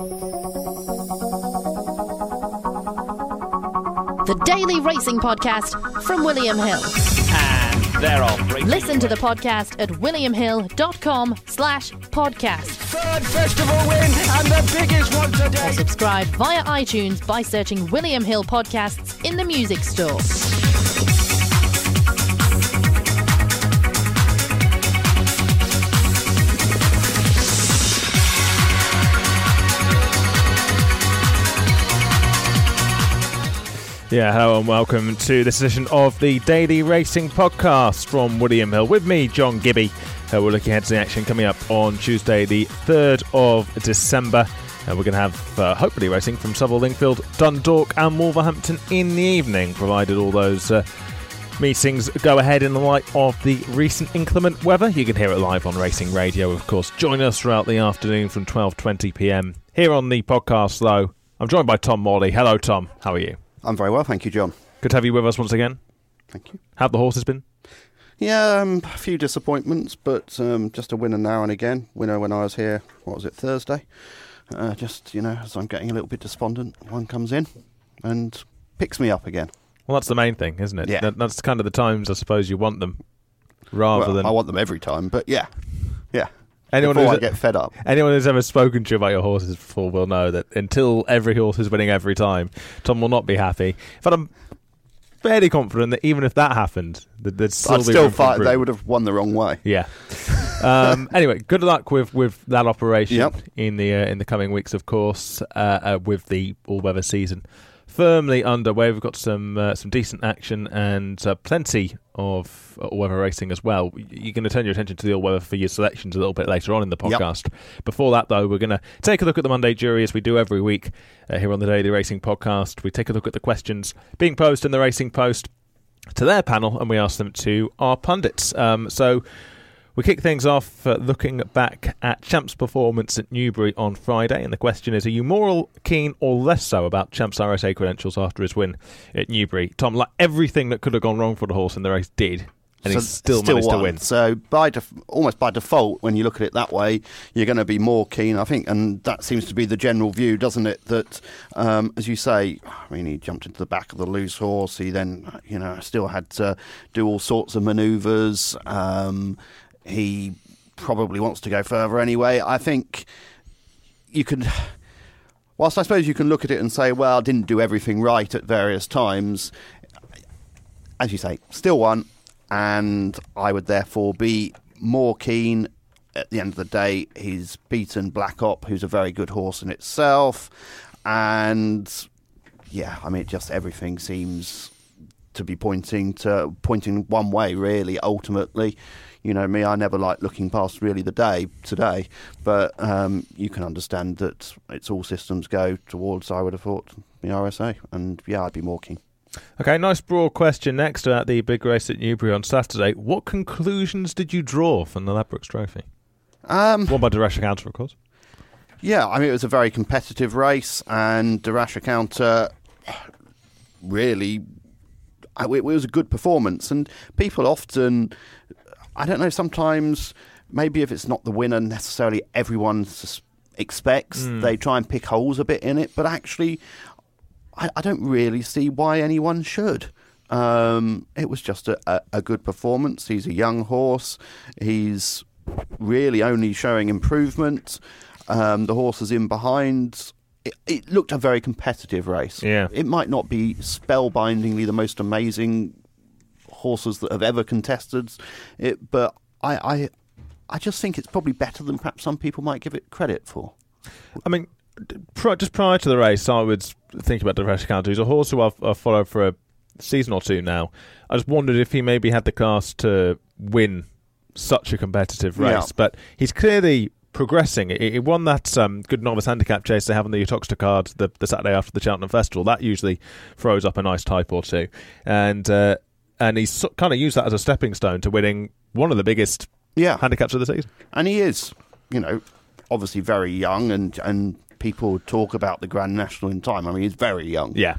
The Daily Racing Podcast from William Hill. And they're off. Listen to the podcast at williamhill.com/podcast. Third festival win and the biggest one today. Or subscribe via iTunes by searching William Hill Podcasts in the music store. Yeah, hello and welcome to this edition of the Daily Racing Podcast from William Hill. With me, John Gibby. We're looking ahead to the action coming up on Tuesday, the 3rd of December. We're going to have, hopefully, racing from Southwell, Lingfield, Dundalk and Wolverhampton in the evening, provided all those meetings go ahead in the light of the recent inclement weather. You can hear it live on Racing Radio, of course. Join us throughout the afternoon from 12:20pm. Here on the podcast, though, I'm joined by Tom Morley. Hello, Tom. How are you? I'm very well, thank you, John. Good to have you with us once again. Thank you. How've the horses been? Yeah, a few disappointments, but just a winner now and again. Winner when I was here, Thursday? Just, as I'm getting a little bit despondent, one comes in and picks me up again. Well, that's the main thing, isn't it? Yeah. That's kind of the times, I suppose, you want them, rather than... I want them every time, but yeah. Anyone before I get fed up. Anyone who's ever spoken to you about your horses before will know that until every horse is winning every time, Tom will not be happy. But I'm fairly confident that even if that happened, there'd still I'd be still room for fight. improvement. They would have won the wrong way. Yeah. Anyway, good luck with that operation Yep. in the coming weeks, of course, with the all-weather season firmly underway. We've got some decent action and plenty of all-weather racing as well. You're going to turn your attention to the all-weather for your selections a little bit later on in the podcast. Yep. Before that, though, we're going to take a look at the Monday jury as we do every week here on the Daily Racing Podcast. We take a look at the questions being posed in the Racing Post to their panel, and we ask them to our pundits. So we kick things off looking back at Champ's performance at Newbury on Friday, and the question is, are you more keen or less so about Champ's RSA credentials after his win at Newbury? Tom, like everything that could have gone wrong for the horse in the race did, and he still managed to win. So almost by default, when you look at it that way, you're going to be more keen, I think, and that seems to be the general view, doesn't it? That, as you say, he jumped into the back of the loose horse. He then, still had to do all sorts of manoeuvres. He probably wants to go further anyway. I think you could, whilst I suppose you can look at it and say, well, I didn't do everything right at various times, as you say, still won, and I would therefore be more keen. At the end of the day, he's beaten Black Op, who's a very good horse in itself, and just everything seems to be pointing one way, really, ultimately. You know me, I never like looking past really the day today, but you can understand that it's all systems go towards, I would have thought, the RSA, and I'd be more keen. Okay, nice broad question next about the big race at Newbury on Saturday. What conclusions did you draw from the Ladbrokes Trophy? Won by Durash Counter, of course. Yeah, it was a very competitive race, and Durash Counter really, it was a good performance, and people often, I don't know, sometimes maybe if it's not the winner necessarily everyone expects, they try and pick holes a bit in it, but actually I don't really see why anyone should. It was just a good performance. He's a young horse. He's really only showing improvement. The horses in behind, it looked a very competitive race. Yeah. It might not be spellbindingly the most amazing horses that have ever contested it, but I just think it's probably better than perhaps some people might give it credit for. I mean, just prior to the race, I was thinking about Durash Counter. He's a horse who I've followed for a season or two now. I just wondered if he maybe had the class to win such a competitive race, but he's clearly progressing. He won that good novice handicap chase they have on the Uttoxeter card the Saturday after the Cheltenham Festival. That usually throws up a nice type or two, and he's kind of used that as a stepping stone to winning one of the biggest handicaps of the season. And he is, obviously very young, and people talk about the Grand National in time. He's very young. Yeah.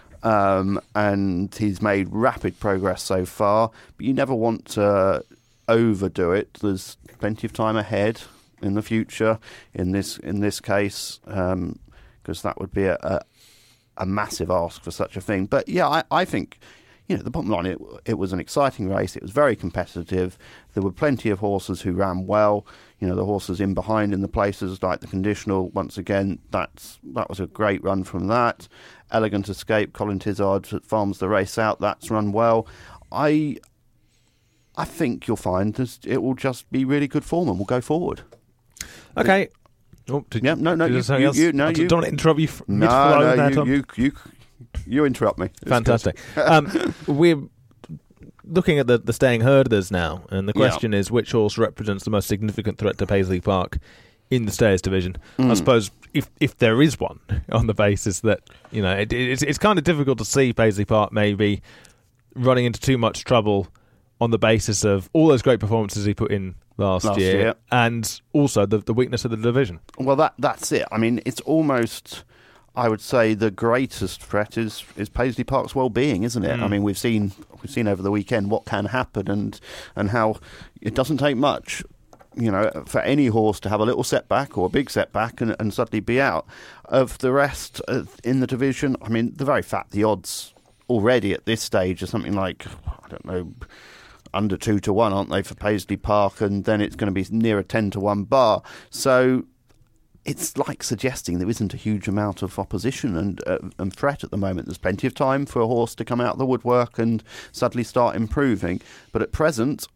And he's made rapid progress so far, but you never want to overdo it. There's plenty of time ahead. in the future in this case, because that would be a massive ask for such a thing. But yeah, I think, the bottom line, it was an exciting race. It was very competitive. There were plenty of horses who ran well. The horses in behind in the places, like the conditional, once again, that was a great run from that. Elegant Escape, Colin Tizard farms the race out. That's run well. I think you'll find that it will just be really good form and will go forward. Okay. You don't want to interrupt you mid-flow. You interrupt me. It's fantastic. We're looking at the staying herders now, and the question is which horse represents the most significant threat to Paisley Park in the Stayers division. I suppose if there is one, on the basis that it's kind of difficult to see Paisley Park maybe running into too much trouble on the basis of all those great performances he put in last year, and also the weakness of the division. Well, that's it. I mean, it's almost, I would say, the greatest threat is Paisley Park's well-being, isn't it? I mean, we've seen over the weekend what can happen, and how it doesn't take much, for any horse to have a little setback or a big setback and suddenly be out. Of the rest in the division, I mean, the very fact the odds already at this stage are something like, I don't know, under 2-1, aren't they, for Paisley Park, and then it's going to be near a 10-1 bar. So it's like suggesting there isn't a huge amount of opposition and threat at the moment. There's plenty of time for a horse to come out of the woodwork and suddenly start improving. But at present,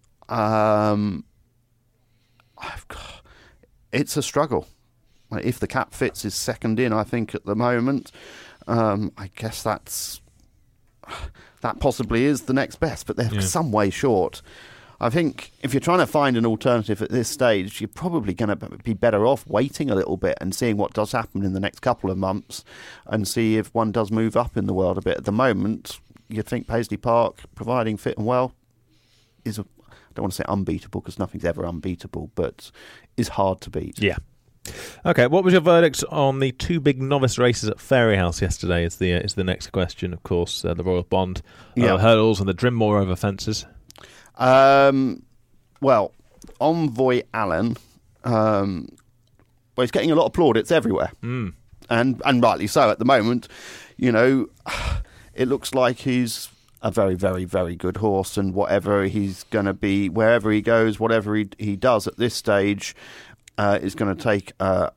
it's a struggle. If the Cap Fits is second in, I think, at the moment, I guess that possibly is the next best, but they're some way short. I think if you're trying to find an alternative at this stage, you're probably going to be better off waiting a little bit and seeing what does happen in the next couple of months and see if one does move up in the world a bit. At the moment, you'd think Paisley Park, providing fit and well, is, I don't want to say unbeatable because nothing's ever unbeatable, but is hard to beat. Yeah. Okay, what was your verdict on the two big novice races at Fairyhouse yesterday? Is the next question, of course. The Royal Bond hurdles and the Drinmore over fences. Well, Envoy Allen, he's getting a lot of plaudits everywhere, and rightly so at the moment. It looks like he's a very, very, very good horse, and whatever he's going to be, wherever he goes, whatever he does at this stage, is going to take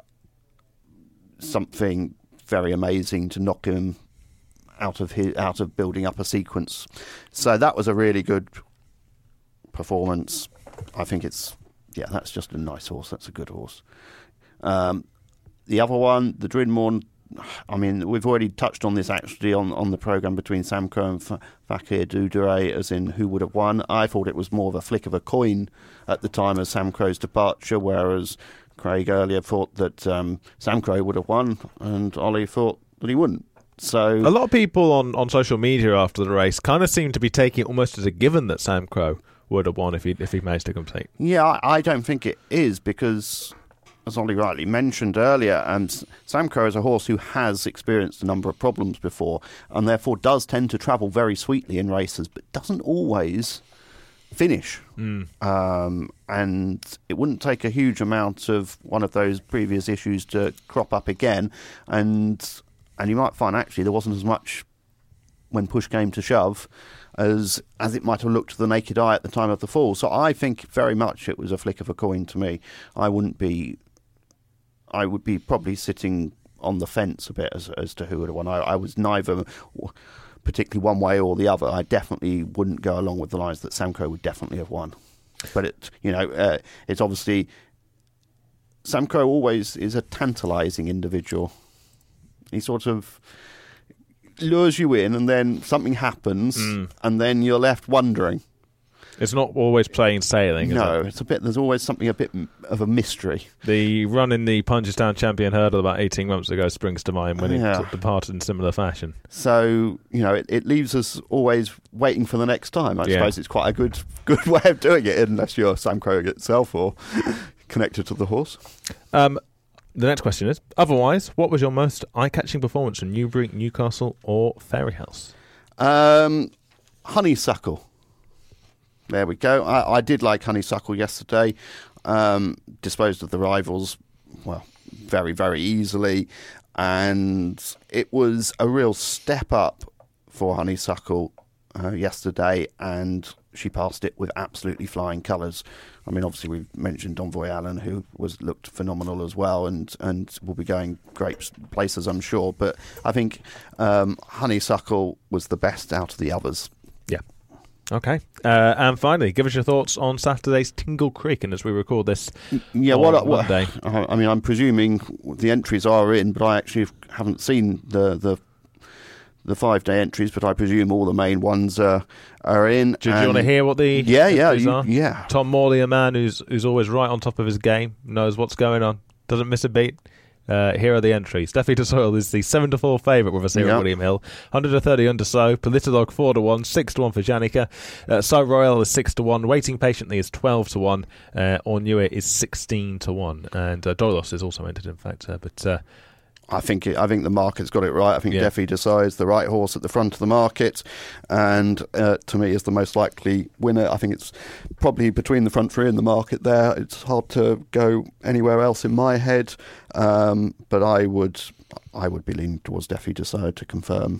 something very amazing to knock him out of building up a sequence. So that was a really good performance. I think that's just a nice horse. That's a good horse. The other one, the Drinmore, I mean, we've already touched on this actually on the programme between Sam Crow and Fakir Doudouret, as in who would have won. I thought it was more of a flick of a coin at the time of Sam Crow's departure, whereas Craig earlier thought that Sam Crow would have won and Ollie thought that he wouldn't. So a lot of people on social media after the race kind of seem to be taking it almost as a given that Sam Crow would have won if he managed to complete. Yeah, I don't think it is, because as Ollie rightly mentioned earlier, Sam Crow is a horse who has experienced a number of problems before and therefore does tend to travel very sweetly in races, but doesn't always finish. And it wouldn't take a huge amount of one of those previous issues to crop up again, and you might find actually there wasn't as much when push came to shove as it might have looked to the naked eye at the time of the fall. So I think very much it was a flick of a coin to me. I would be probably sitting on the fence a bit as to who would have won. I was neither particularly one way or the other. I definitely wouldn't go along with the lines that Sam Crow would definitely have won. But it's obviously, Sam Crow always is a tantalising individual. He sort of lures you in, and then something happens, and then you're left wondering. It's not always plain sailing. No, is it? It's a bit. There's always something a bit of a mystery. The run in the Punchestown Champion Hurdle about 18 months ago springs to mind when it departed in similar fashion. So it leaves us always waiting for the next time. I suppose it's quite a good way of doing it, unless you're Sam Crow itself or connected to the horse. The next question is, otherwise, what was your most eye-catching performance from Newbury, Newcastle or Fairyhouse? Honeysuckle. There we go. I did like Honeysuckle yesterday. disposed of the rivals, well, very, very easily. And it was a real step up for Honeysuckle yesterday, and she passed it with absolutely flying colours. I mean, obviously we've mentioned Envoy Allen, who looked phenomenal as well, and will be going great places, I'm sure. But I think Honeysuckle was the best out of the others. Yeah. Okay. And finally, give us your thoughts on Saturday's Tingle Creek, and as we record this on Monday. I mean, I'm presuming the entries are in, but I actually haven't seen the 5-day entries, but I presume all the main ones are in. Do you want to hear what the entries are? Yeah. Tom Morley, a man who's always right on top of his game, knows what's going on, doesn't miss a beat. Here are the entries. Steffi de Soil is the 7-4 favourite with us here at William Hill. 130 under So. Politolog 4-1, 6-1 for Janica. So Royal is 6-1. Waiting Patiently is 12-1. Ornua is 16-1. And Dolos is also entered, in fact. I think the market's got it right. I think Defi Desai is the right horse at the front of the market, and to me is the most likely winner. I think it's probably between the front three and the market there. It's hard to go anywhere else in my head, but I would be leaning towards Defi Desai to confirm,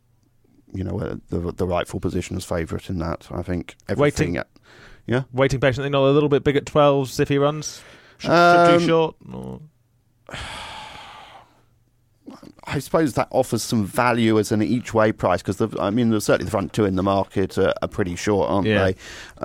the rightful position as favourite in that. I think everything. Waiting Patiently, not a little bit big at 12s if he runs. Too short. Or... I suppose that offers some value as an each-way price, because there's certainly the front two in the market are pretty short, aren't they?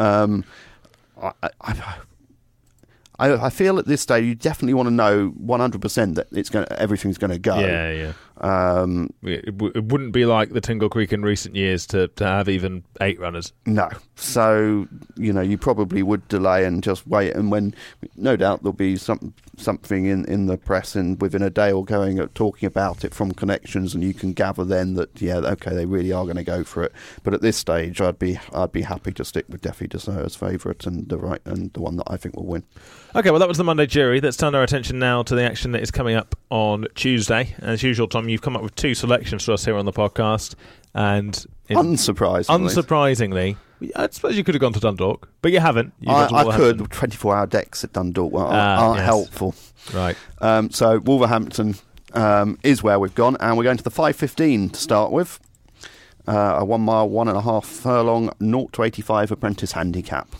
I feel at this stage you definitely want to know 100% that everything's going to go. Yeah. It wouldn't be like the Tingle Creek in recent years to have even 8 runners. No. So, you probably would delay and just wait, and when no doubt there'll be something in the press and within a day or talking about it from connections, and you can gather then that they really are going to go for it. But at this stage I'd be happy to stick with Defi Desai as favourite and the one that I think will win. Okay, well, that was the Monday jury. Let's turn our attention now to the action that is coming up on Tuesday. As usual, Tom, you've come up with 2 selections for us here on the podcast. And unsurprisingly, I suppose you could have gone to Dundalk, but you haven't. I could. 24-hour decks at Dundalk aren't helpful. Right. So Wolverhampton is where we've gone, and we're going to the 5:15 to start with. A 1 mile, 1.5 furlong, 0-85 apprentice handicap.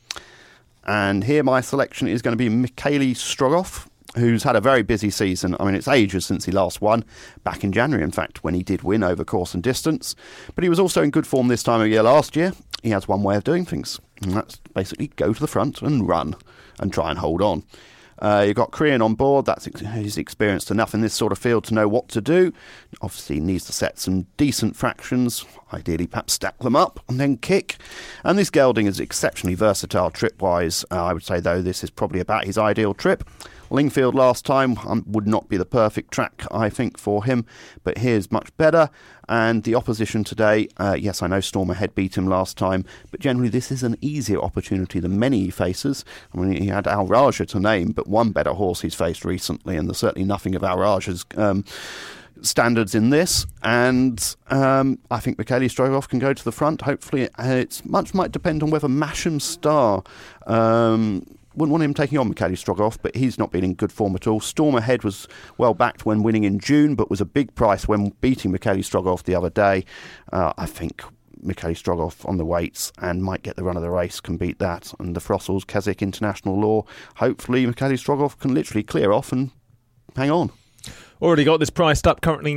And here my selection is going to be Michele Strogoff, who's had a very busy season. I mean, it's ages since he last won, back in January, in fact, when he did win over course and distance. But he was also in good form this time of year last year. He has one way of doing things, and that's basically go to the front and run and try and hold on. You've got Korean on board. He's experienced enough in this sort of field to know what to do. Obviously, he needs to set some decent fractions, ideally perhaps stack them up and then kick. And this gelding is exceptionally versatile trip-wise. I would say, though, this is probably about his ideal trip. Lingfield last time would not be the perfect track, I think, for him, but here's much better. And the opposition today, yes, I know Storm Ahead beat him last time, but generally this is an easier opportunity than many he faces. I mean, he had Al Raja to name, but one better horse he's faced recently, and there's certainly nothing of Al Raja's standards in this. And I think Michele Strogoff can go to the front, hopefully. It's might depend on whether Masham Star... wouldn't want him taking on Michele Strogoff, but he's not been in good form at all. Storm Ahead was well backed when winning in June, but was a big price when beating Michele Strogoff the other day. I think Michele Strogoff on the weights and might get the run of the race, can beat that. And the Frossels, Keswick International Law, hopefully Michele Strogoff can literally clear off and hang on. Already got this priced up, currently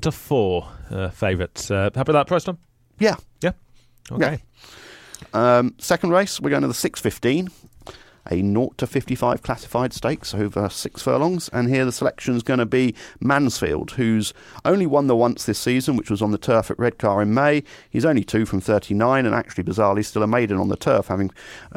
9-4 favourites. Happy with that price, Tom? Yeah. Okay. Yeah. Second race, we're going to the 6:15. A 0-55 classified stakes over 6 furlongs, and here the selection is going to be Mansfield, who's only won the once this season, which was on the turf at Redcar in May. He's only 2 from 39, and actually bizarrely still a maiden on the turf, having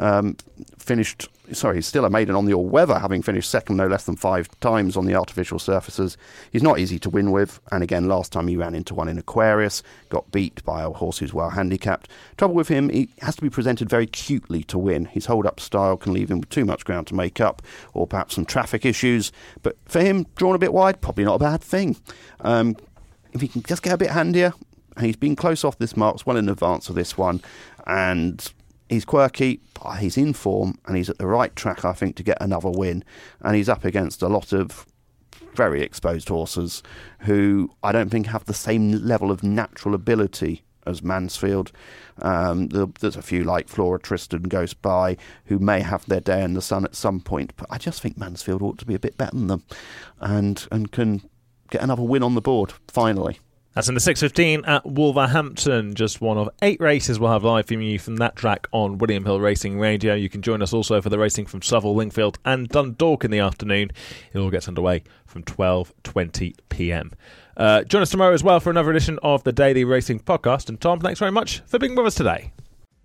he's still a maiden on the all-weather, having finished second no less than 5 times on the artificial surfaces. He's not easy to win with, and again, last time he ran into one in Aquarius, got beat by a horse who's well handicapped. Trouble with him, he has to be presented very cutely to win. His hold-up style can leave him with too much ground to make up, or perhaps some traffic issues, but for him, drawn a bit wide, probably not a bad thing. If he can just get a bit handier, and he's been close off this mark, well in advance of this one, and He's quirky, but he's in form, and he's at the right track, I think, to get another win. And he's up against a lot of very exposed horses who I don't think have the same level of natural ability as Mansfield. There's a few like Flora Tristan Ghost By who may have their day in the sun at some point, but I just think Mansfield ought to be a bit better than them and can get another win on the board, finally. That's in the 6:15 at Wolverhampton. Just one of 8 races we'll have live from you from that track on William Hill Racing Radio. You can join us also for the racing from Southwell, Lingfield and Dundalk in the afternoon. It all gets underway from 12:20pm. Join us tomorrow as well for another edition of the Daily Racing Podcast. And Tom, thanks very much for being with us today.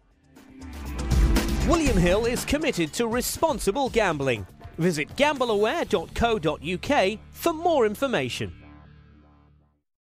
William Hill is committed to responsible gambling. Visit gambleaware.co.uk for more information.